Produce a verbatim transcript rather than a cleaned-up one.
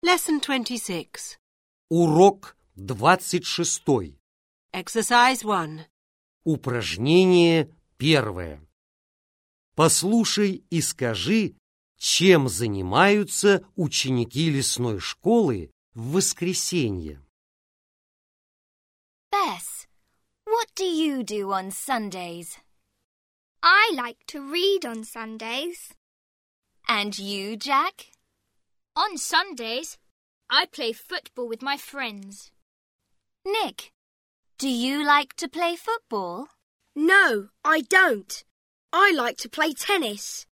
Lesson twenty-six. Урок двадцать шестой. Exercise one. Упражнение первое. Послушай и скажи, чем занимаются ученики лесной школы в воскресенье. Bess, what do you do on Sundays? I like to read on Sundays. And you, Jack? On Sundays, I play football with my friends. Nick, do you like to play football? No, I don't. I like to play tennis.